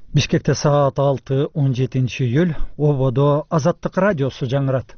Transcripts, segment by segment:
Бишкекте саат 6, 17 июль. Ободо Азаттык радиосу жаңырат.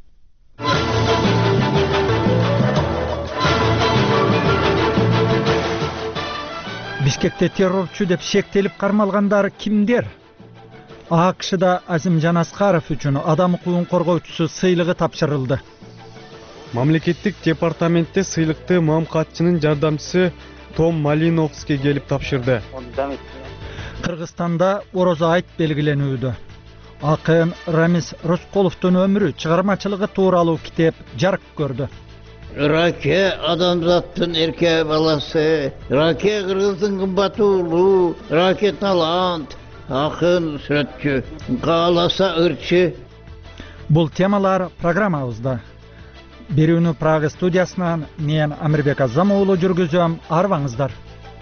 Бишкекте террорчу деп шектелип кармалгандар кимдер? АКШда Азимжан Аскаров үчүн адам укугун коргоочусу сыйлыгы тапшырылды. Мамлекеттик департаментте сыйлыкты МАМКатчынын жардамчысы Том Малиновский келип тапшырды. Кыргызстанда Орозо айт белгиленүүдө. Акын Рамис Рыскуловдун өмүрү, чыгармачылыгы тууралуу китеп жарык көрдү. Раке адамзаттын эрке баласы, Раке кыргыздын кымбат уулу, Раке талант, акын сүрөтчү, кааласа ырчы. Бул темалар программабызда. Берүүнү Прага студиясынан мен Амирбек Азам уулу жүргүзөм. Арбаңыздар.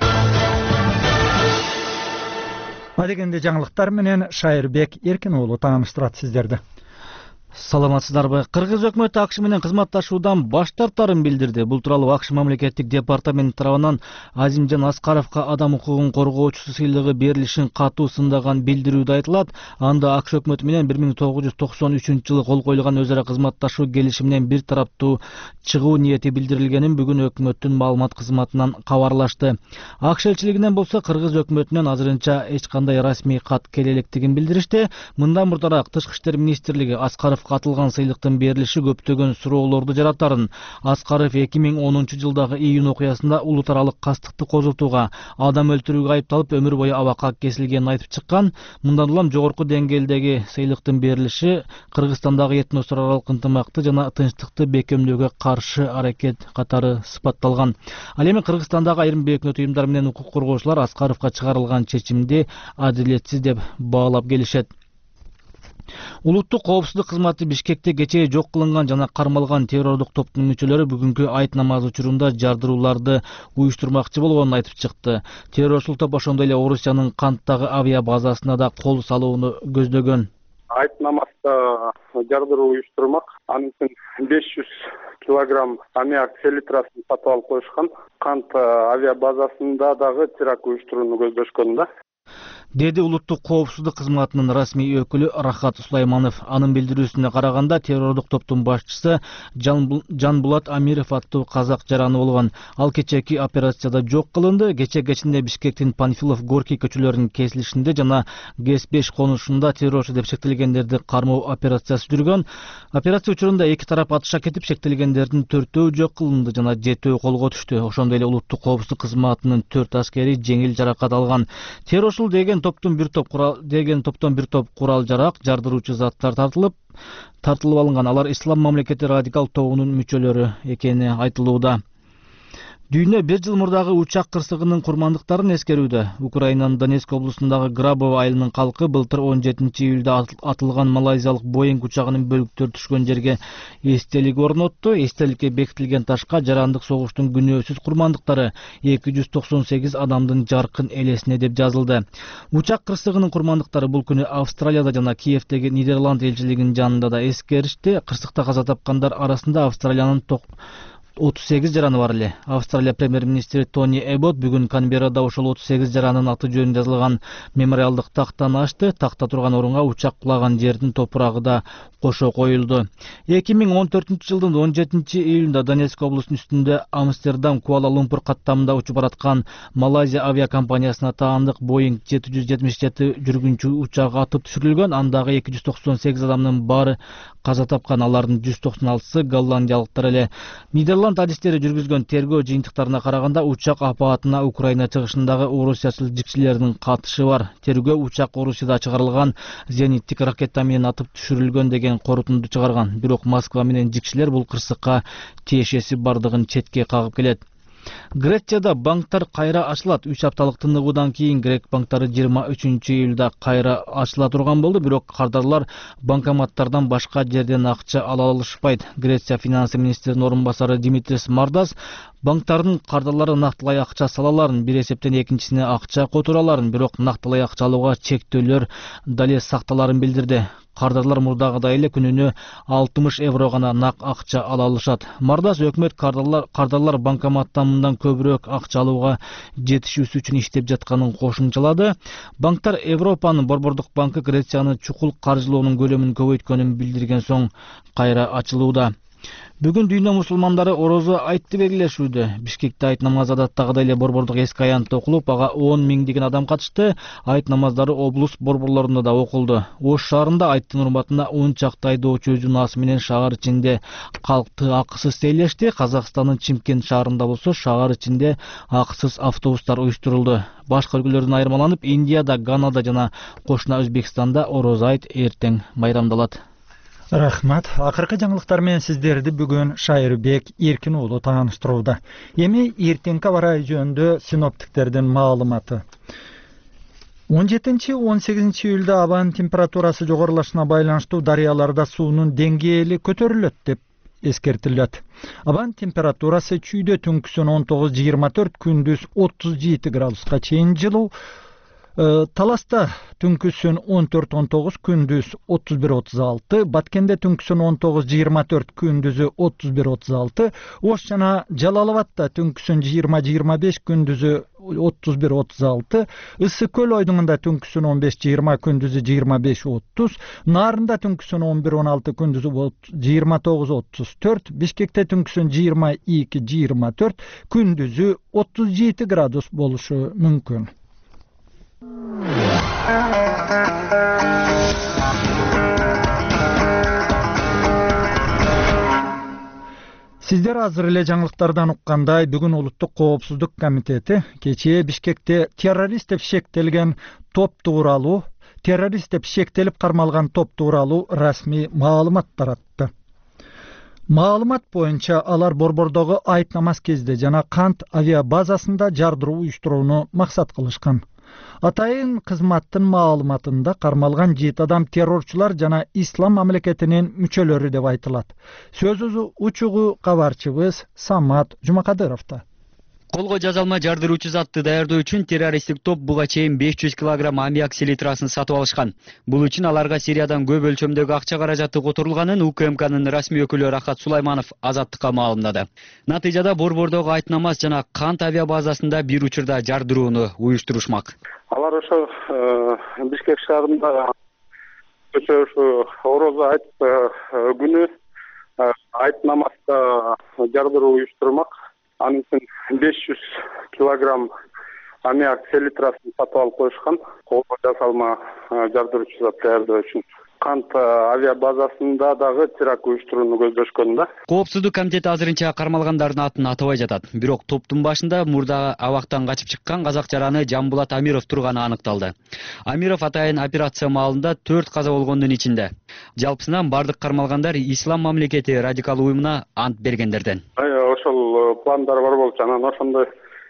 Адегенде жаңылыктар менен Шайырбек Эркин уулу тааныштырат сиздерди. Саламатсыздарбы? Кыргыз өкмөтү АКШ менен кызматташуудан баш тартаарын билдирди. Бул тууралуу АКШ мамлекеттик департаменти тарабынан Азимжан Аскаровго адам укугун коргоочусу сыйлыгы берилишин катуу сындаган билдирүүдө айтылат. Анда АКШ өкмөтү менен 1993-жылы кол коюлган өз ара кызматташуу келишиминен бир тараптуу чыгуу ниети билдирилгенин бүгүн өкмөттүн маалымат кызматынан кабарлашты. АКШ элчилигинен болсо Кыргыз өкмөтүнөн азырынча эч кандай расмий кат келе электигин билдиришти. Мындан мурдараак Тышкы иштер министрлиги Аскаров атылган сыйлыктын берилиши көптөгөн суроолорду жаратарын. Аскаров 2010-жылдагы июнь окуясында улут аралык кастыкты козутууга, адам өлтүрүүгө айыпталып өмүр бою абакка кесилгенин айтып чыккан. Мындан улам жогорку деңгээлдеги сыйлыктын берилиши Кыргызстандагы этностор аралык ынтымакты жана тынчтыкты бекемдөөгө каршы аракет катары сыпатталган. Ал эми Кыргызстандагы айрым бейөкмөт уюмдар менен укук коргоочулар Аскаровго чыгарылган чечимди адилетсиз деп баалап келишет. Улуттук коопсуздук кызматы Бишкекте кечээ жок кылынган жана кармалган террордук топтун мүчөлөрү бүгүнкү айт намазы учурунда жардырууларды уюштурмакчы болгонун айтып чыкты. Террорчул топ ошондой эле Орусиянын Канттагы авиа базасына да кол салууну көздөгөн. Айт намазда жардыруу уюштурмак. Анын үчүн 500 килограмм аммиак селитрасын сатып алып коюшкан. Кант авиа базасында дагы теракт уюштурууну көздөшкөн да. Деди улуттук коопсуздук кызматынын расмий өкүлү Рахат Сулайманов. Анын билдирүүсүнө караганда террордук топтун башчысы Жанбулат Амиров аттуу казак жараны болгон. Ал кечээки операцияда жок кылынды. Кечээ кечинде Бишкектин Панфилов Горький көчөлөрүнүн кесилишинде жана ГЭС-5 конушунда террорчу деп шектелгендерди кармоо операциясы жүргөн. Операция учурунда эки тарап атышка кетип, шектелгендердин 4-өө жок кылынды жана 7-өө колго түштү. Ошондой эле улуттук коопсуздук кызматынын 4 аскери жеңил жаракат алган. Террорчул деген топтон бир топ курал жарак, жардыруучу заттар тартылып алынган. Алар Ислам мамлекети радикал тобунун мүчөлөрү экени айтылууда. Дүйнө 1 жыл мурдагы учак кырсыгынын курмандыктарын эскерүүдө. Украинанын Донецк облусундагы Грабово айылынын калкы былтыр 17-июлда атылган малайзиялык Боинг учагынын бөлүктөрү түшкөн жерге эстелик орнотту. Эстеликке бекитилген ташка жарандык согуштун күнөөсүз курмандыктары 298 адамдын жаркын элесине деп жазылды. Учак кырсыгынын курмандыктары бул күнү Австралияда жана Киевдеги Нидерланд элчилигинин жанында да эскеришти. Кырсыкта каза тапкандар арасында Австралиянын 38 жараны бар эле. Австралия премьер-министри Тони Эббот бүгүн Канберрада ошол 38 жаранын аты жөнү жазылган мемориалдык тактаны ачты. Такта турган орунга учак кулаган жердин топурагы да кошо коюлду. 2014-жылдын 17-июлунда Донецк облусунун үстүндө Амстердам Куала-Лумпур каттамында учуп бараткан Малайзия авиакомпаниясына таандык Боинг 777 жүргүнчү учагы атып түшүрүлгөн. Андагы 298 адамдын баары каза тапкан. Алардын 196-сы голландиялыктар эле. Нидерланд адистери жүргүзгөн тергөө жыйынтыктарына караганда учак апаатына Украина чыгышындагы орусиячыл жикчилердин катышы бар. Тергөө учак Орусияда чыгарылган зениттик ракета менен атып түшүрүлгөн деген корутунду чыгарган. Бирок Москва менен жикчилер бул кырсыкка тиешеси бардыгын четке кагып келет. Грецияда банктар кайра ачылат. 3 апталык тыныгуудан кийин грек банктары 23-июлда кайра ачыла турган болду, бирок кардарлар банкоматтардан башка жерден акча ала алышпайт. Греция финансы министринин орун басары Димитрис Мардас банктардын кардарлары нактылай акча салаларын, бир эсептен экинчисине акча котораларын, бирок нактылай акча алууга чектөөлөр дале сакталарын билдирди. кардарлар мурдагыдай эле күнүнө 60 евро гана нак акча ала алышат. Мардас өкмөт кардарлар банкоматтан мындан көбүрөөк акча алууга жетишүүсү үчүн иштеп жатканын кошумчалады. Банктар Европанын Борбордук банкы Грецияны чукул каржылоонун көлөмүн көбөйткөнүн билдирген соң кайра ачылууда. Бүгүн дүйнө мусулмандары орозо айтты белгилешүүдө. Бишкекте айт намазы адаттагыдай эле борбордук эски аянтта окулуп, ага 10 миңдеген адам катышты. Айт намаздары облус борборлорунда да окулду. Ош шаарында айттын урматына 10 чакты айдоочу өз унаасы менен шаар ичинде калкты акысыз тейлешти. Казакстандын Чимкент шаарында болсо шаар ичинде акысыз автобустар уюштурулду. Башка өлкөлөрдөн айырмаланып, Индияда, Ганада жана кошуна Өзбекстанда орозо айт эртең байрамдалат. Рахмат. Акыркы жаңылыктар менен сиздерди бүгүн Шайырбек Эркин уулу тааныштырууда. Эми эртеңки аба ырайы жөнүндө синоптиктердин маалыматы. 17-18 июлда абанын температурасы жогорулашына байланыштуу дарыяларда суунун деңгээли көтөрүлөт деп эскертилет. Абанын температурасы чүйдө түнкүсүн 19-24, күндүз 37 градуска чейин жылуу. Таласта түнкүсүн 14-19, күндүз 31-36, Баткенде түнкүсүн 19-24, күндүзү 31-36, Ош жана Жалалабадта түнкүсүн 20-25, күндүзү 31-36, Ысык көл ойдуңунда түнкүсүн 15-20, күндүзү 25-30, Нарында түнкүсүн 11-16, күндүзү 29-34, Бишкекте түнкүсүн 22-24, күндүзү 37 градус болушу мүмкүн. Сиздер азыр эле жаңылыктардан уккандай, бүгүн Улуттук коопсуздук комитети кечээ Бишкекте террорист деп шектелген топ тууралуу, террорист деп шектелип кармалган топ тууралуу расмий маалымат таратты. Маалымат боюнча алар борбордогу айт намаз кезде жана Кант авиа базасында жардыруу уюштурууну максат кылышкан. Атайын кызматтын маалыматында кармалган 7 адам террорчулар жана ислам мамлекетинин мүчөлөрү деп айтылат. Сөз учугу кабарчыбыз Самат Жумакадыровда. Колго жазалма жардыруучу затты даярдоо үчүн террористтик топ буга чейин 500 кг аммиак селитрасын сатып алышкан. Бул үчүн аларга Сириядан көп өлчөмдөгү акча каражаты которулганын УКМКнын расмий өкүлү Рахат Сулайманов Азаттыкка маалымдады. Натыйжада борбордогу айт намаз жана Кант авиа базасында бир учурда жардырууну уюштурушмак. Алар ошо Бишкек шаарында орозо айт күнү айт намазда жардыруу уюштурмак. Анын үчүн 500 кг аммиак селитрасын сатып алып коюшкан. Колго жасалма жардыруучу зат даярдоо үчүн. Кант авиа базасында дагы теракт уюштурууну көздөшкөн да. Коопсуздук комитети азырынча кармалгандардын атын атабай жатат. Бирок топтун башында мурда абактан качып чыккан казак жараны Жамбулат Амиров турганы аныкталды. Амиров атайын операция маалында 4 каза болгондун ичинде. Жалпысынан бардык кармалгандар ислам мамлекети радикал уюмуна ант бергендерден. Ошол пландар бар болчу, анан ошондой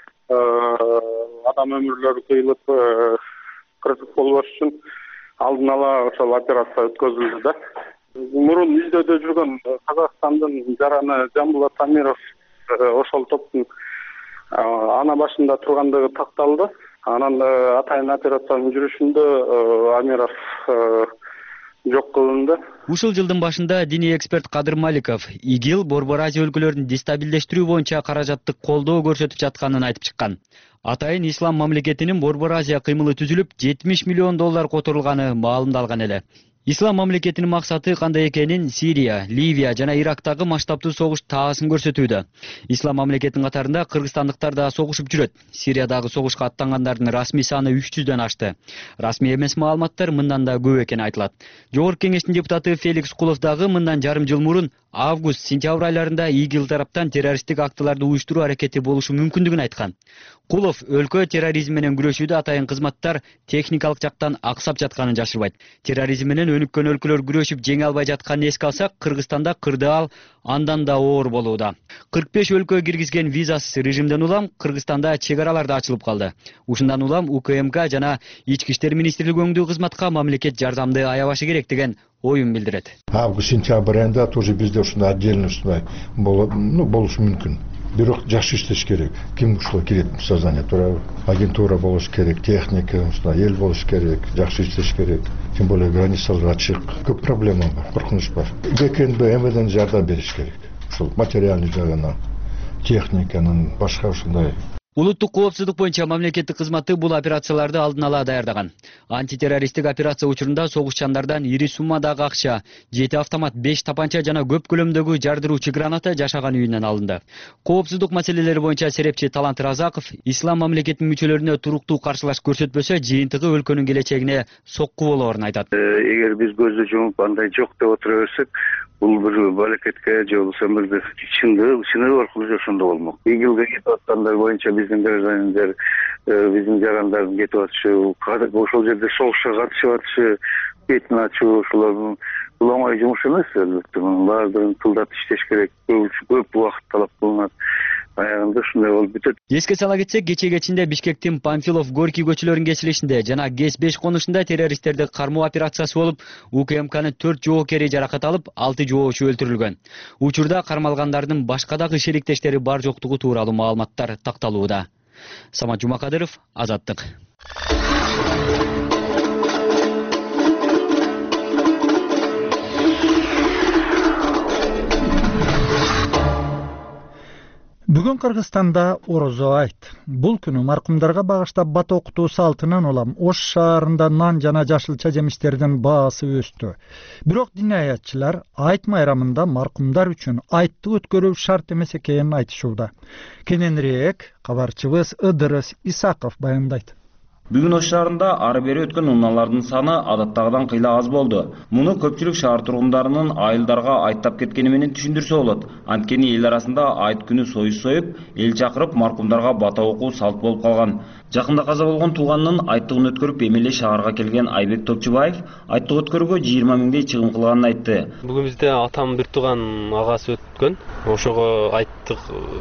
адам өмүрлөрү кыйылып кырсык болбош үчүн алдын ала ошол операция өткөзүлдү да. Мурун издөөдө жүргөн Казакстандын жараны Жамбулат Амиров ошол топтун ана башында тургандыгы такталды. Анан атайын операциянын жүрүшүндө Амиров жок кылынды. Ушул жылдын башында диний эксперт Кадыр Маликов ИГИЛ Борбор Азия өлкөлөрүн дестабилдештирүү боюнча каражаттык колдоо көрсөтүп жатканын айтып чыккан. Атайын ислам мамлекетинин Борбор Азия кыймылы түзүлүп, $70 миллион котурулганы маалымдалган эле. Ислам мамлекетинин максаты кандай экенин Сирия, Ливия жана Ирактагы масштабтуу согуш таасын көрсөтүүдө. Ислам мамлекетинин катарында кыргызстандыктар да согушуп жүрөт. Сириядагы согушка аттангандардын расмий саны 300дөн ашты. Расмий эмес маалыматтар мындан да көп экени айтылат. Жогорку кеңештин депутаты Феликс Кулов дагы мындан жарым жыл мурун август-сентябрь айларында ИГИЛ тараптан террористтик актыларды уюштуруу аракети болушу мүмкүндүгүн айткан. Кулов өлкө терроризм менен күрөшүүдө атайын кызматтар техникалык жактан аксап жатканын жашырбайт. Терроризм менен өнүккөн өлкөлөр күрөшүп жеңе албай жатканын эске алсак, Кыргызстанда кырдаал андан да оор болууда. 45 өлкө киргизген визасыз режимден улам Кыргызстанда чек аралар да ачылып калды. Ушундан улам УКМК жана Ички иштер министрлиги өңдүү кызматка мамлекет жардамды аябашы керек деген оюн билдирет. Август-сентябрь айында тоже бизде ушундай отдельно болушу мүмкүн. Бирок жакшы иштеш керек. Ким ушуга кирет сознание туурабы? Агентура болуш керек, техника, эл болуш керек, жакшы иштеш керек. Тем более границалар ачык. Көп проблема бар, коркунуч бар. ГКНБ, МВДнын жардам бериш керек. Ушул материальный жагынан, техниканын, башка ушундай. Улуттук коопсуздук боюнча мамлекеттик кызматы бул операцияларды алдын ала даярдаган. Антитеррористтик операция учурунда согушчандардан ири суммадагы акча, 7 автомат, 5 тапанча жана көп көлөмдөгү жардыруучу граната жашаган үйүнөн алынды. Коопсуздук маселелери боюнча серепчи Талант Разаков ислам мамлекетинин мүчөлөрүнө туруктуу каршылаш көрсөтпөсө, жыйынтыгы өлкөнүн келечегине сокку болоорун айтат. Эгер биз көздү жумуп андай жок деп отура берсек, бул бир балакетке же болбосо бир чындык аркылуу жашондо болмок. ИГИЛге кетип аткандар боюнча биздин граждандар, биздин жарандардын кетип атышы, ошол жерде согушка катышып атышы, бетин ачуу, ошолордун бул оңой жумуш эмес, албетте. Баардыгын тылдап иштеш керек, көп убакыт талап кылынат. Аягында ушундай болуп бүтөт. Эске сала кетсек, кече Бишкектин Памфилов, Горький көчөлөрүнүн кесилишинде жана ГЭС-5 конушунда террористтерди кармоо операциясы болуп, УКМКнын 4 жоокери жаракат алып, 6 жоочу өлтүрүлгөн. Учурда кармалгандардын башка дагы шериктештери бар жоктугу тууралуу маалыматтар такталууда. Самат Жумакадыров, Азаттык. Бүгүн Кыргызстанда Орозо айт. Бул күнү маркумдарга багыштап бат окутуу салтынан улам Ош шаарында нан жана жашылча жемиштердин баасы өстү. Бирок диниаятчылар айт майрамында маркумдар үчүн айтты өткөрүү шарт эмес экенин айтышууда. Кененирээк кабарчыбыз Ыдырыс Исаков баяндайт. Бүгүн Ош шаарында ары бери өткөн унаалардын саны адаттагыдан кыйла аз болду. Муну көпчүлүк шаар тургундарынын айылдарга айттап кеткени менен түшүндүрсө болот. Анткени эл арасында айт күнү союз союп, эл чакырып маркумдарга бата окуу салт болуп калган. Жакында каза болгон тууганынын айттыгын өткөрүп эмеле шаарга келген Айбек Топчубаев айттык өткөрүүгө 20 миңдей чыгым кылганын айтты. Бүгүн бизде атам бир тууган агасы өткөн. Ошого айттык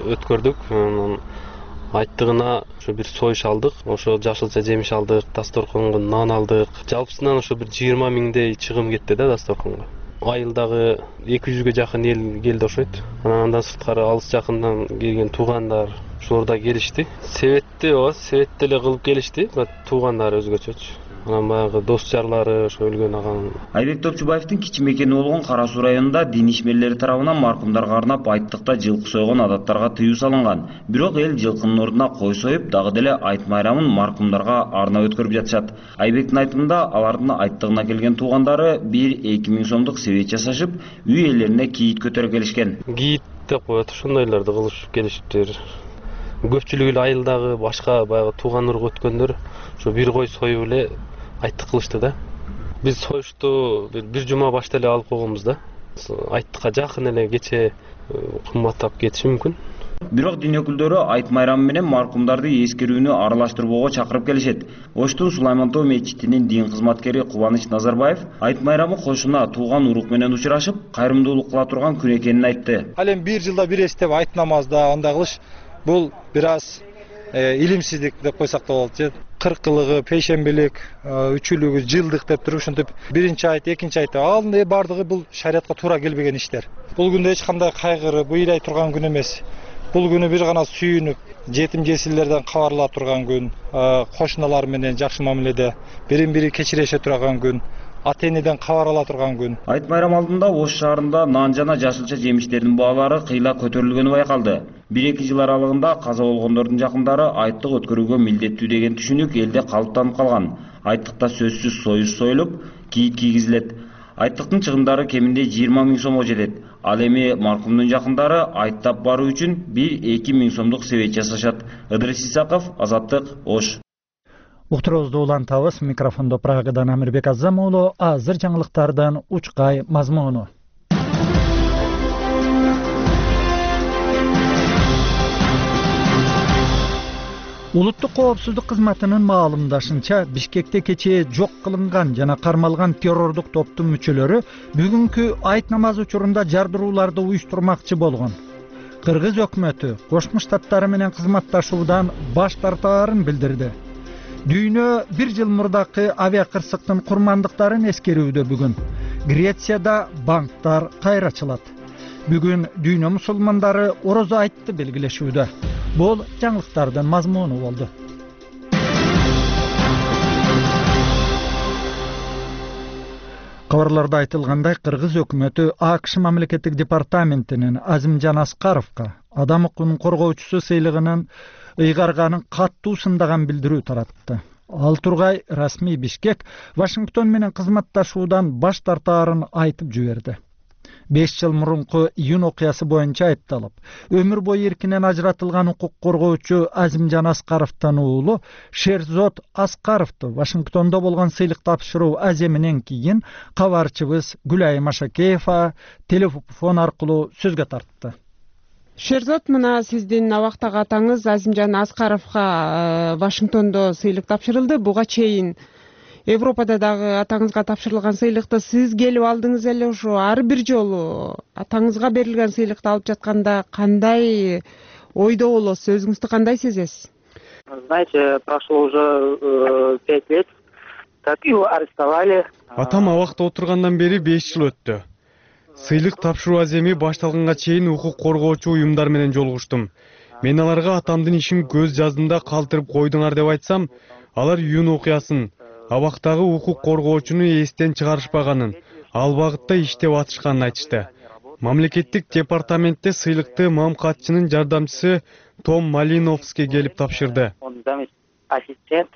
өткөрдүк. Айттыгына ошо бир союш алдык, ошо жашылча жемиш алдык, дасторконго нан алдык. Жалпысынан ошо бир 20 миңдей чыгым кетти да дасторконго. Айылдагы 200ге жакын эл келди окшойт. Андан сырткары алыс жакындан келген туугандар ошолор да келишти. Себет деле кылып келишти, туугандары өзгөчөчү. Анан баягы дос жарлары ошо өлгөн аган. Айбек Топчубаевдин кичи мекени болгон Кара Суу районунда дин ишмерлери тарабынан маркумдарга арнап айттыкта жылкы сойгон адаттарга тыюу салынган. Бирок эл жылкынын ордуна кой союп, дагы деле айт майрамын маркумдарга арнап өткөрүп жатышат. Айбектин айтымында алардын айттыгына келген туугандары 1-2 миң сомдук себет жасашып, үй ээлерине кийит көтөрүп келишкен. Кийит деп коет, ошондойлорду кылышып келишиптир. Көпчүлүгү эле айылдагы башка баягы тууган урук өткөндөр ошо бир кой союп эле айттык кылышты да. Биз союшту бир жума башта эле алып койгонбуз да. Айттыкка жакын эле кече кымбаттап кетиши мүмкүн. Бирок дин өкүлдөрү айт майрамы менен маркумдарды эскерүүнү аралаштырбоого чакырып келишет. Оштун Сулаймантоо мечитинин дин кызматкери Кубаныч Назарбаев айт майрамы кошуна тууган урук менен учурашып, кайрымдуулук кыла турган күн экенин айтты. Ал эми бир жылда бир эстеп айт намазда андай кылыш бул бир аз илимсиздик деп койсок да болот же. Кыркылыгы, пейшембилик, үчүлүгү, жылдык деп туруп ушинтип биринчи айт, экинчи айт ал бардыгы бул шариатка туура келбеген иштер. Бул күндө эч кандай кайгыры, буйдай турган күн эмес. Бул күнү бир гана сүйүнүп, жетим жесирлерден кабарла турган күн, кошуналар менен жакшы мамиледе бирин-бири кечирише турган күн. Ата-энеден кабар ала турган күн. Айт майрам алдында Ош шаарында нан жана жашылча жемиштердин баалары кыйла көтөрүлгөнү байкалды. 1-2 жыл аралыгында каза болгондордун жакындары айттык өткөрүүгө милдеттүү деген түшүнүк элде калыптанып калган. Айттыкта сөзсүз союз союлуп, кийит кийгизилет. Айттыктын чыгымдары кеминде 20 миң сомго жетет. Ал эми маркумдун жакындары айттап баруу үчүн 1-2 миң сомдук себет жасашат. Ыдырыс Исаков, Азаттык, Ош. Уктуруубузду улантабыз. Микрофондо Прагадан Амирбек Азам уулу. Азыр жаңылыктардан учкай мазмуну. Улуттук коопсуздук кызматынын маалымдашынча, Бишкекте кечээ жок кылынган жана кармалган террордук топтун мүчөлөрү бүгүнкү айт намазы учурунда жардырууларды уюштурмакчы болгон. Кыргыз өкмөтү Кошмо Штаттары менен кызматташуудан баш тартаарын билдирди. Дүйнө бир жыл мурдакы авиакырсыктын курмандыктарын эскерүүдө бүгүн. Грецияда банктар кайра ачылат. Бүгүн дүйнө мусулмандары орозо айтты белгилешүүдө. Бул жаңылыктардын мазмуну болду. Кабарларда айтылгандай, Кыргыз өкмөтү АКШ мамлекеттик департаментинин Азимжан Аскаровго адам укугунун коргоочусу сыйлыгынын ыйгарганын каттуу сындаган билдирүү таратты. Ал тургай расмий Бишкек Вашингтон менен кызматташуудан баш тартаарын айтып жиберди. 5 жыл мурунку июнь окуясы боюнча айыпталып, өмүр бою эркинен ажыратылган укук коргоочу Азимжан Аскаровдун уулу Шерзот Аскаровду Вашингтондо болгон сыйлык тапшыруу аземинен кийин кабарчыбыз Гүлайым Ашакеева телефон аркылуу сөзгө тартты. Шерзот, мына сиздин абактагы атаңыз Азимжан Аскаровго Вашингтондо сыйлык тапшырылды. Буга чейин Европада дагы атаңызга тапшырылган сыйлыкты сиз келип алдыңыз эле. Ошо ар бир жолу атаңызга берилген сыйлыкты алып жатканда кандай ойдо болосуз, өзүңүздү кандай сезесиз? Знаете, прошло уже 5 лет, как его арестовали. Атам абакта отургандан бери 5 жыл өттү. Сыйлык тапшыруу аземи башталганга чейин укук коргоочу уюмдар менен жолугуштум. Мен аларга атамдын ишин көз жаздында калтырып койдуңар деп айтсам, алар июнь окуясын, абактагы укук коргоочуну эстен чыгарышпаганын, ал багытта иштеп атышканын айтышты. Мамлекеттик департаментте сыйлыкты мамкатчынын жардамчысы Том Малиновский келип тапшырды. Ассистент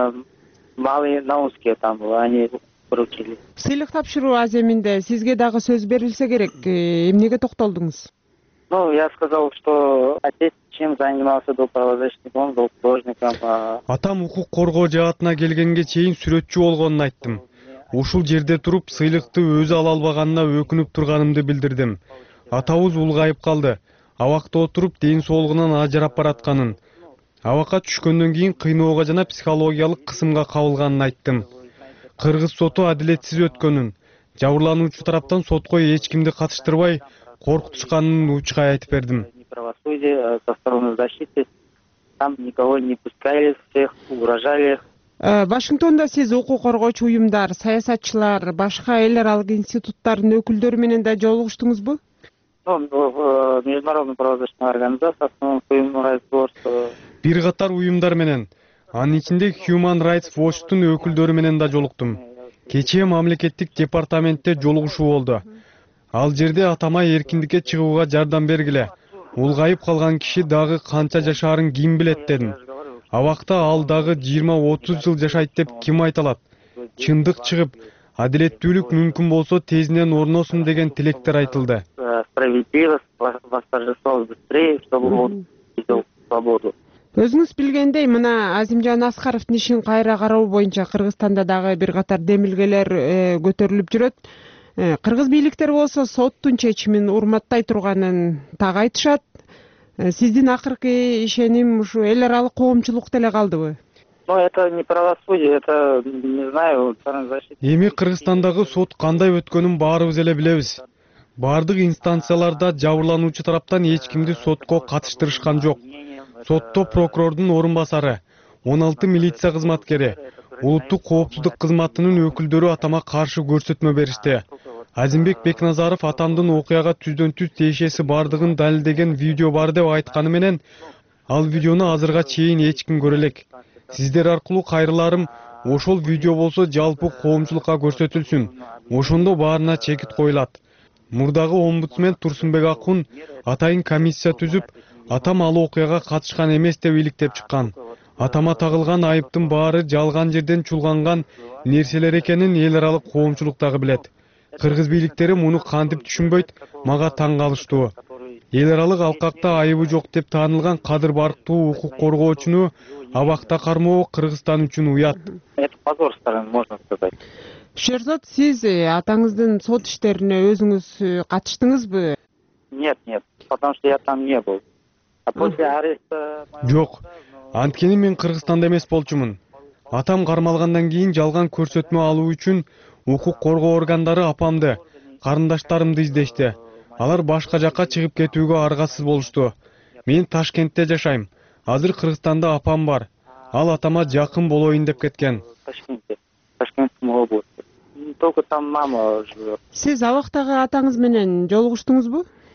Малиновский там был, они поручили. Сыйлык тапшыруу аземинде сизге дагы сөз берилсе керек. Эмнеге токтолдуңуз? Ну, я сказал, что отец чем занимался до правозащитником, он был художником. Атам укук коргоо жаатына келгенге чейин сүрөтчү болгонун айттым. Ушул жерде туруп сыйлыкты өзү ала албаганына өкүнүп турганымды билдирдим. Атабыз улгайып калды. Абакта отуруп ден соолугунан ажырап баратканын. Абакка түшкөндөн кийин кыйноого жана психологиялык кысымга кабылганын айттым. Кыргыз соту адилетсиз өткөнүн, жабырлануучу тараптан сотко эч кимди катыштырбай коркутушканын учкай айтып бердим. Правосудие со стороны защиты, там никого не пускали, всех угрожали. Вашингтондо сиз укук коргоочу уюмдар, саясатчылар, башка эл аралык институттардын өкүлдөрү менен да жолугуштуңузбу? В международной правозащитной организации, Human Rights Watch. Бир катар уюмдар менен, анын ичинде Human Rights Watchtун өкүлдөрү менен да жолуктум. Кечээ мамлекеттик департаментте жолугушуу болду. Ал жерде атама эркиндикке чыгууга жардам бергиле. Улгайып калган киши дагы канча жашаарын ким билет дедим. Абакта ал дагы 20-30 жыл жашайт деп ким айта алат? Чындык чыгып, адилеттүүлүк мүмкүн болсо тезинен орносун деген тилектер айтылды. Справедливость восторжествовала быстрее, чтобы он видел свободу. Өзүңүз билгендей, мына Азимжан Аскаровдун ишин кайра кароо боюнча Кыргызстанда дагы бир катар демилгелер көтөрүлүп жүрөт. Кыргыз бийликтери болсо соттун чечимин урматтай турганын так айтышат. Сиздин акыркы ишеним ушу эл аралык коомчулук деле калдыбы? Ну, это не правосудие, это, не знаю, Эми Кыргызстандагы сот кандай өткөнүн баарыбыз эле билебиз. Бардык инстанцияларда жабырлануучу тараптан эч кимди сотко катыштырышкан жок. Сотто прокурордун орун басары, 16 милиция кызматкери, улуттук коопсуздук кызматынын өкүлдөрү атама каршы көрсөтмө беришти. Азимбек Бекназаров атамдын окуяга түздөн-түз тиешеси бардыгын далилдеген видео бар деп айтканы менен, ал видеону азырга чейин эч ким көрө элек. Сиздер аркылуу кайрыларым, ошол видео болсо жалпы коомчулукка көрсөтүлсүн. Ошондо баарына чекит коюлат. Мурдагы омбудсмен Турсунбек Акун атайын комиссия түзүп, атам ал окуяга катышкан эмес деп иликтеп чыккан. Атама тагылган айыптын баары жалган жерден чулганган нерселер экенин эл аралык коомчулук дагы билет. Кыргыз бийликтери муну кантип түшүнбөйт, мага таң калыштуу. Эл аралык алкакта айыбы жок деп таанылган Кадыр Барктуу укук коргоочуну абакта кармоо Кыргызстан үчүн уят. Это позор страны, можно сказать. Шерзот, сиз атаңыздын сот иштерине өзүңүз катыштыңызбы? Нет, потому что я там не был. А после ареста... Жок, анткени мен Кыргызстанда эмес болчумун. Атам кармалгандан кийин жалган көрсөтмө алуу үчүн укук коргоо органдары апамды, карындаштарымды издешти. Алар башка жакка чыгып кетүүгө аргасыз болушту. Мен Ташкентте жашайм. Азыр Кыргызстанда апам бар. Ал атама жакын болоюн деп кеткен. Ташкентском области. Только там мама живет. Сиз абактагы атаңыз менен жолугуштуңузбу?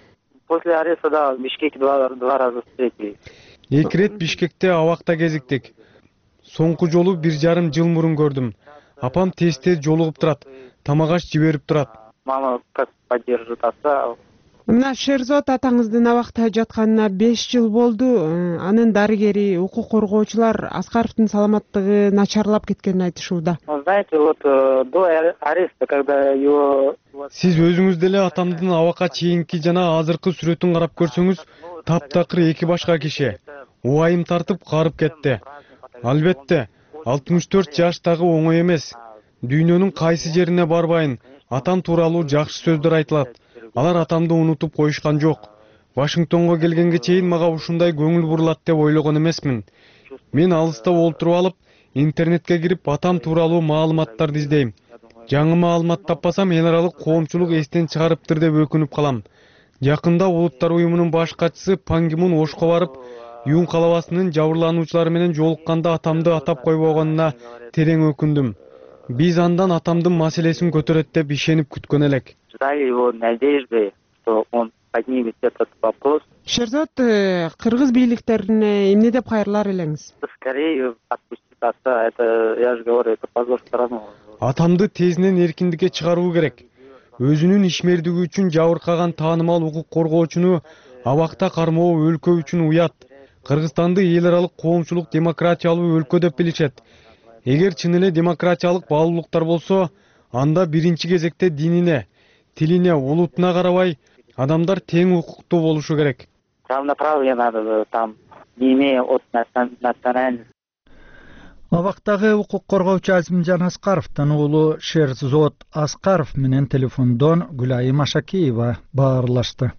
После ареста, да, в Бишкеке два раза встретились. 2 рет Бишкекте абакта кезиктик. Соңку жолу 1,5 жыл мурун көрдүм. Апам тез жолугуп турат, тамак аш жиберип турат. Мама как поддержит отца. Мына Шерзот атаңыздын абакта жатканына 5 жыл болду. Анын дарыгери, укук коргоочулар Аскаровдун саламаттыгы начарлап кеткенин айтышууда. Знаете, вот до ареста, когда его... Сиз өзүңүз деле атамдын абакка чейинки жана азыркы сүрөтүн карап көрсөңүз, таптакыр эки башка киши. Убайым тартып карып кетти. Албетте, 64 жаштагы оңой эмес. Дүйнөнүн кайсы жерине барбайын, атам тууралуу жакшы сөздөр айтылат. Алар атамды унутуп коюшкан жок. Вашингтонго келгенге чейин мага ушундай көңүл бурулат деп ойлогон эмесмин. Мен алыста олтуруп алып, интернетке кирип атам тууралуу маалыматтарды издейм. Жаңы маалымат таппасам, эл аралык коомчулук эстен чыгарыптыр деп өкүнүп калам. Жакында Улуттар уюмунун баш катчысы Пан Ги Мун Ошко барып, Юн калабасынын жабырлануучулары менен жолукканда атамды атап койбогонуна терең өкүндүм. Биз андан атамдын маселесин көтөрөт деп ишенип күткөн элек. Ждали его надежды, что он поднимет этот вопрос. Шерзот, кыргыз бийликтерине эмне деп кайрылар элеңиз? Скорее отпустить отца, это, я же говорю, это позор страны. Атамды тезинен эркиндикке чыгаруу керек. Өзүнүн ишмердиги үчүн жабыркаган таанымал укук коргоочуну абакта кармоо өлкө үчүн уят. Кыргызстанды эл аралык коомчулук демократиялуу өлкө деп билишет. Эгер чын эле демократиялык баалуулуктар болсо, анда биринчи кезекте динине, тилине, улутуна карабай, адамдар тең укуктуу болушу керек. Равноправие надо там, не имея от национальности. Абактагы укук коргоочу Азимжан Аскаровдун уулу Шерзот Аскаров менен телефондон Гүлайым Ашакиева баарлашты.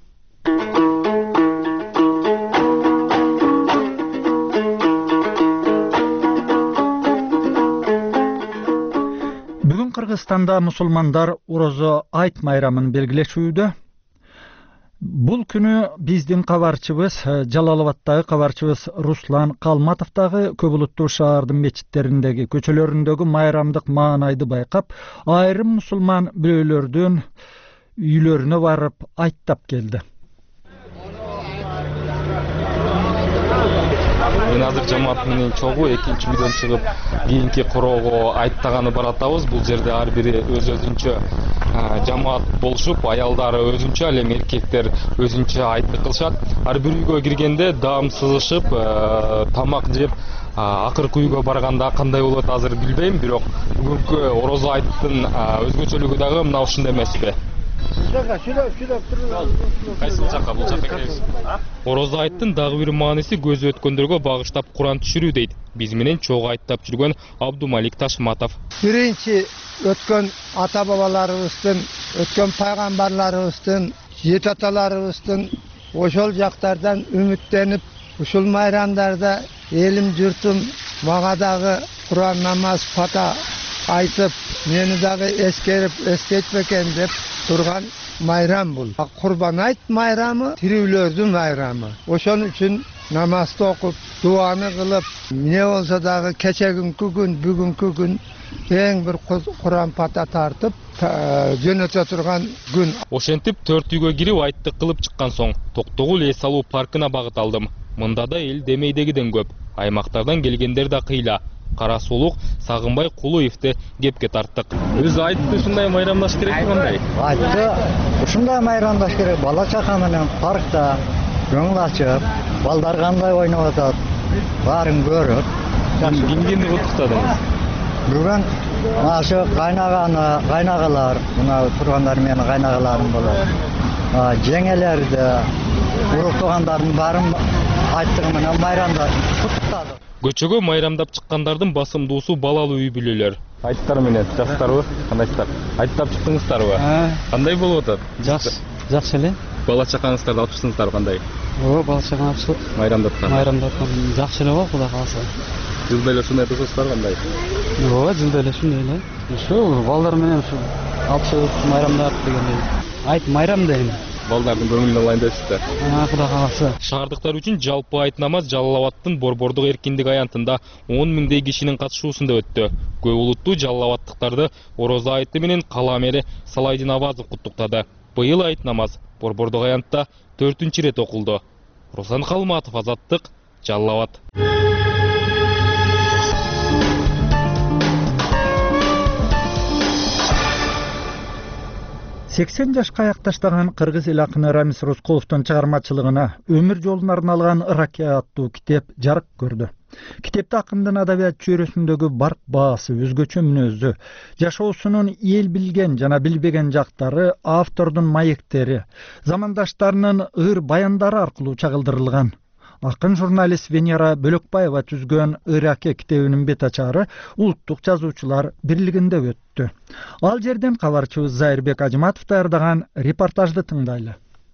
Бүгүн Кыргызстанда мусулмандар Орозо айт майрамын белгилешүүдө. Бул күнү биздин кабарчыбыз, Жалал-Абадтагы кабарчыбыз Руслан Калматовдагы көп улуттуу шаардын мечиттериндеги, көчөлөрүндөгү майрамдык маанайды байкап, айрым мусулман бирөөлөрдүн үйлөрүнө барып айттап келди. Мен азыр жамаат менен чогуу экинчи үйдөн чыгып, кийинки короого айттаганы баратабыз. Бул жерде ар бири өзүнчө жамаат болушуп, аялдары өзүнчө, ал эми эркектер өзүнчө айтты кылышат. Ар бир үйгө киргенде даам сызышып, тамак жеп, акыркы үйгө барганда кандай болот азыр билбейм, бирок бүгүнкү Орозо айттын өзгөчөлүгү дагы мына ушундай эмеспи? Кайсыл жакка, бул жакка келебиз. Орозо айттын дагы бир мааниси көзү өткөндөргө багыштап Куран түшүрүү дейт. Биз менен чогуу айттап жүргөн Абдумалик Ташматов. Биринчи өткөн ата бабаларыбыздын, өткөн пайгамбарларыбыздын, жет аталарыбыздын ошол жактардан үмүттенип, ушул майрамдарда элим журтум мага дагы Куран намаз фата айтып, мени дагы эскерип, эскертпекен деп турган майрам бул. Курбан айт майрамы тирүүлөрдүн майрамы. Ошон үчүн намазды окуп, дуаны кылып, эмне болсо дагы кечегинки күн, бүгүнкү күн эң бир Куран фата тартып, жөнөтө турган күн. Ошентип 4 үйгө кирип айтты кылып чыккан соң, Токтогул эс алуу паркына багыт алдым. Мында да эл демейдегиден көп. Аймактардан келгендер да кыйла. Кара Сулук, Сагынбай Кулуевди кепке тарттык. Өзү айтты ушундай майрамдаш керек кандай? Айтты ушундай майрамдаш керек. Бала чака менен паркта көңүл ачып, балдар кандай ойноп атат, баарын көрүп. Кимди куттуктадыңыз? Бүгүн ашы кайнагалар, мына тургандар менен кайнагаларым болот. Жеңелерди, урук туугандардын баарын айттыгы менен майрамда куттуктадык. Көчөгө майрамдап чыккандардын басымдуусу балалуу үй бүлөлөр. Айттар менен жакшысыздарбы? Кандайсыздар? Айттап чыктыңыздарбы? Кандай болуп атат? Жакшы эле. Бала чакаңыздарды алып чыктыңыздарбы кандай? Бала чаканы алып чыгып. Майрамдаткан жакшы эле болуп, Кудай кааласа. Жылда эле ушундай кылсыздар кандай? Жылда эле ушундай эле. Ушу балдар менен ушу алып чыгып майрамдап дегендей. Айт майрам дейм. Балдардын көңүлүн алайын депсиздер. Кудай кааласа. Шаардыктар үчүн жалпы айт намаз Жалал-Абадтын Борбордук эркиндик аянтында 10 миңдей кишинин катышуусунда өттү. Көп улуттуу Жалал-Абадтыктарды Орозо айты менен кала мэри Салайдин Абазов куттуктады. Быйыл айт намаз Борбордук аянтта 4-чү ирет окулду. Руслан Калматов, Азаттык, Жалал Абад. 80 жашка аякташтаган кыргыз эл акыны Рамис Рыскуловдун чыгармачылыгына өмүр жолун арналган «Ыракке» аттуу китеп жарык көрдү. Китепте акындын адабият чөйрөсүндөгү барк баасы, өзгөчө мүнөзү, жашоосунун эл билген жана билбеген жактары, автордун маектери, замандаштарынын ыр баяндары аркылуу чагылдырылган. Акын журналист Венера Бөлөкбаева түзгөн «Ыракке» китебинин бет ачары Улуттук жазуучулар бирлигинде өттү. Ал жерден кабарчыбыз Зайырбек Ажыматов даярдаган репортажды тыңдайлы.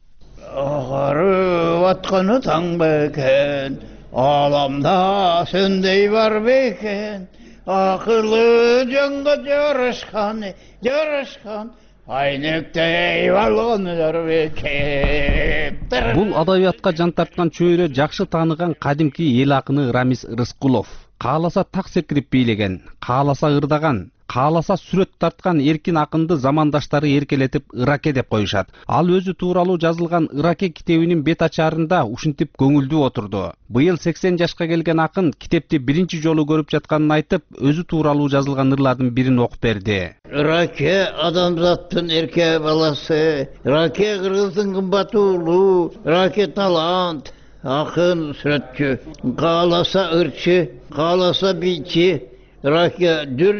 Агарып атканы таң бекен, аламда сөндей бар бекен, акылы жанга жарышкан, айнектей балгондар бекен. Бул адабиятка жан тарткан чөйрө жакшы тааныган кадимки эл акыны Рамис Рыскулов. Кааласа так секирип бийлеген, кааласа ырдаган, кааласа сүрөт тарткан эркин акынды замандаштары эркелетип «Ыракке» деп коюшат. Ал өзү тууралуу жазылган «Ыракке» китебинин бет ачарында ушинтип көңүлдүү отурду. Быйыл 80 жашка келген акын китепти биринчи жолу көрүп жатканын айтып, өзү тууралуу жазылган ырлардын бирин окуп берди. «Ыракке адамзаттын эрке баласы, Ыракке кыргыздын кымбат уулу, Ыракке талант, акын сүрөтчү, кааласа ырчы, кааласа бийчи, Ыракке дүр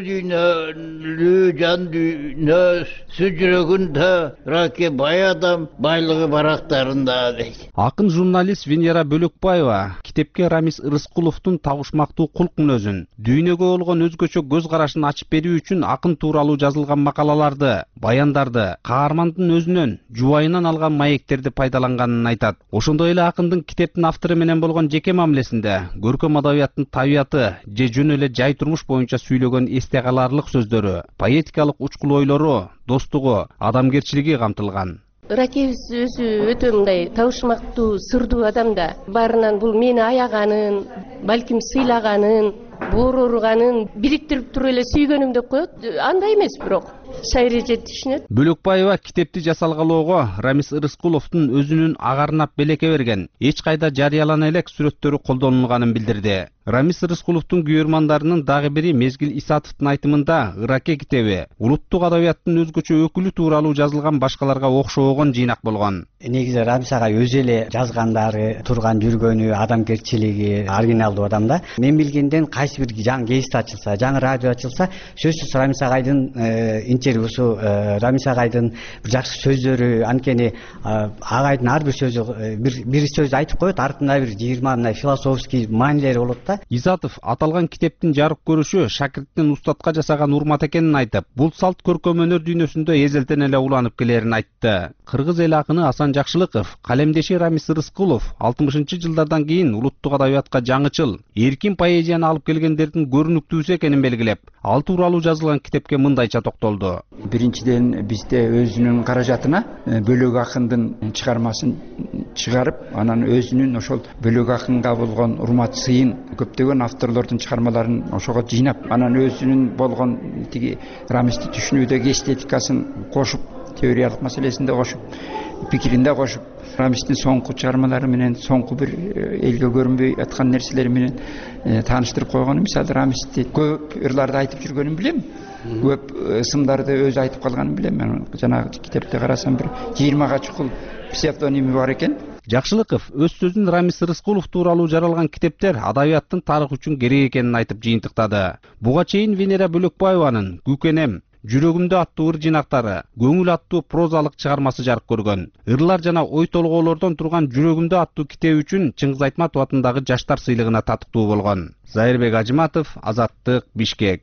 дүйнөлүү жан дүйнөс, сүжүрөгүндө, Ыракке бай адам, байлыгы барактарында дейт. Акын журналист Венера Бөлөкбаева китепке Рамис Рыскуловдун табышмактуу кулк мүнөзүн, дүйнөгө болгон өзгөчө көз карашын ачып берүү үчүн акын тууралуу жазылган макалаларды, баяндарды, каармандын өзүнөн, жубайынан алган маектерди пайдаланганын айтат. Ошондой эле акындын китептин автору менен болгон жеке мамилесинде көркөм адабияттын табияты же жөн эле жай турмуш боюнча сүйлөгөн эсте каларлык сөздөрү, поэтикалык учкул ойлору, достугу, адамгерчилиги камтылган. Ыраккебиз өзү өтө мындай табышмактуу, сырдуу адам да. Баарынан бул мени аяганын, балким сыйлаганын, боор ооруганын бириктирип туруп эле сүйгөнүм деп коет. Андай эмес бирок. Шайреже түшүнөт. Бөлөкбаева китепти жасалгалоого Рамис Рыскуловдун өзүнүн агарнап белекке берген, эч кайда жарыялана элек сүрөттөрү колдонулганын билдирди. Рамис Рыскуловдун күйөрмандарынын дагы бири Мезгил Исатовдун айтымында «Ыракке» китеби улуттук адабияттын өзгөчө өкүлү тууралуу жазылган башкаларга окшогон жыйнак болгон. Негизи Рамис агай өзү эле жазгандары, турган жүргөнү, адамгерчилиги оригиналдуу адам да. Мен билгенден кайсы бир жаңы гезит ачылса, жаңы радио ачылса, сөзсүз Рамис агайдын интервьюсу, Рамис агайдын бир жакшы сөздөрү, анткени агайдын ар бир сөзү бир сөз айтып коет, артында бир 20 мындай философский маанилери болот да. Изатов аталган китептин жарык көрүшү шакирттин устатка жасаган урмат экенин айтып, бул салт көркөм өнөр дүйнөсүндө эзелтен эле уланып келерин айтты. Кыргыз эл акыны Асан Жакшылыков, калемдеши Рамис Рыскулов 60-жылдардан кийин улуттук адабиятка жаңычыл, эркин поэзияны алып келгендердин көрүнүктүүсү экенин белгилеп, ал тууралуу жазылган китепке мындайча токтолду. Биринчиден бизде өзүнүн каражатына бөлөк акындын чыгармасын чыгарып, анан өзүнүн ошол бөлөк акынга болгон урмат сыйын көптөгөн авторлордун чыгармаларын ошого жыйнап, анан өзүнүн болгон тиги Рамисти түшүнүүдөгү эстетикасын кошуп, теориялык маселесинде кошуп, пикиринде кошуп, Рамистин соңку чыгармалары менен, соңку бир элге көрүнбөй аткан нерселери менен тааныштырып койгон. Мисалы, Рамисти көп ырларды айтып жүргөнүн билем, көп ысымдарды өзү айтып калганын билем. Мен жанагы китепте карасам бир 20га чукул псевдоними бар экен. Жакшылыков өз сөзүн Рамис Рыскулов тууралуу жаралган китептер адабияттын тарыхы үчүн керек экенин айтып жыйынтыктады. Буга чейин Венера Бөлөкбаеванын «Күкенем», «Жүрөгүмдө» аттуу ыр жыйнактары, «Көңүл» аттуу прозалык чыгармасы жарык көргөн. Ырлар жана ой толгоолордон турган «Жүрөгүмдө» аттуу китеби үчүн Чыңгыз Айтматов атындагы жаштар сыйлыгына татыктуу болгон. Зайырбек Ажыматов, Азаттык, Бишкек.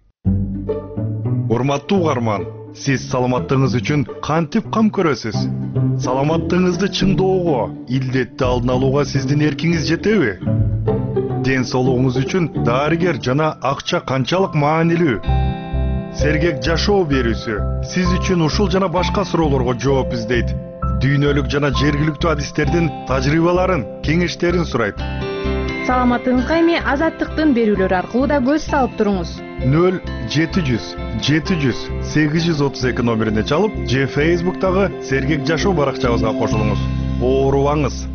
Урматтуу угарман, сиз саламаттыгыңыз үчүн кантип кам көрөсүз? Саламаттыгыңызды чыңдоого, илдетти алдын алууга сиздин эркиңиз жетеби? Ден соолугуңуз үчүн дарыгер жана акча канчалык маанилүү? Сергек жашоо берүүсү сиз үчүн ушул жана башка суроолорго жооп издейт. Дүйнөлүк жана жергиликтүү адистердин тажрыйбаларын, кеңештерин сурайт. Саламатыңызга эми Азаттыктын берүүлөрү аркылуу да көз салып туруңуз. 0700 700 832 номерине чалып, же Facebook'тагы Сергек Жашоо баракчабызга кошулуңуз. Оорубаңыз.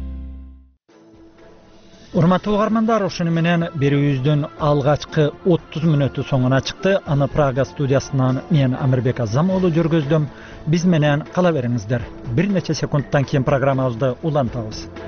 Урматтуу угармандар, ошону менен берүүбүздүн алгачкы 30 мүнөтү соңуна чыкты. Аны Прага студиясынан мен Амирбек Азам уулу жүргүздүм. Биз менен кала бериңиздер. Бир нече секундтан кийин программабызды улантабыз.